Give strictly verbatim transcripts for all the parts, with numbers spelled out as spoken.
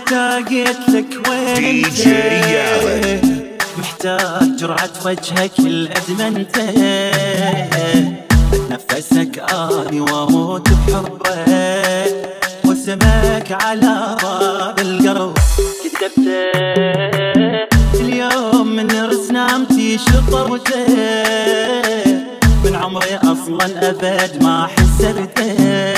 اشتاقت لك وين انت؟ محتاج جرعة وجهك القد ما انت، اتنفسك اني واموت بحبك، واسمك على باب القلب كتبت اليوم من رز نامتي شطرته، من عمري اصلا ابد ما حسبته،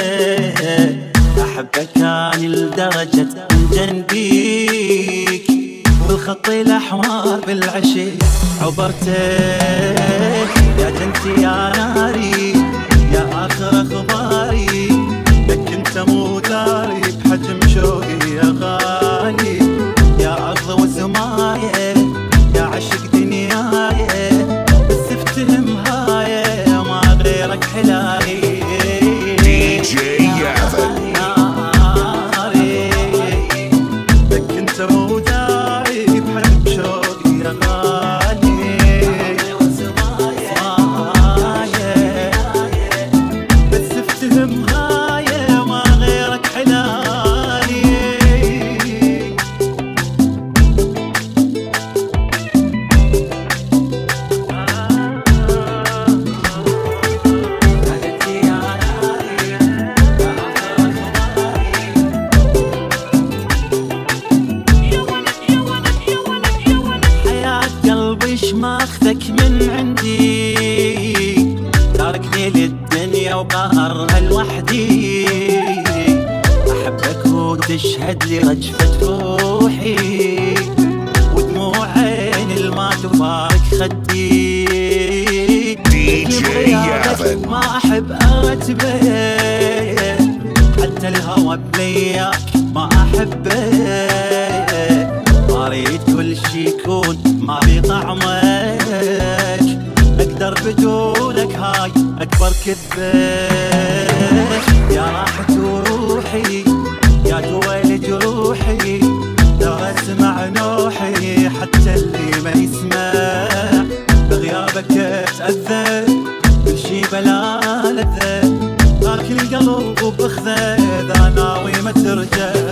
احبك اني لدرجة جنبيك، والخط الاحمر بالعشق عبرته، يا جنتي يا ناري يا اخر اخباري، لك انت مو داري بحجم شوقي يا غالي، يا ارض وسماية يا عشق دنياي، بس افتهم هاي ما غيرك حلالي. دي جي يافن ماخذك من عندي، تاركني للدنيا وقهرها لوحدي، احبك وتشهد لي رجفة روحي، ودموع عين الما تفارق خدي، دي جي يافن ما احب ارتبه، حتى الهوى بلياك ما احبه، اريد كل شي يكون ما بطعمك، اقدر بدونك هاي اكبر كذبة، يا راحة روحي يا جويل جروحي، لو اسمع نوحي حتى اللي ما يسمع، بغيابك اتأذى كل شي بلا لذة، لكن القلب بخذة ذا ناوي ما ترجع.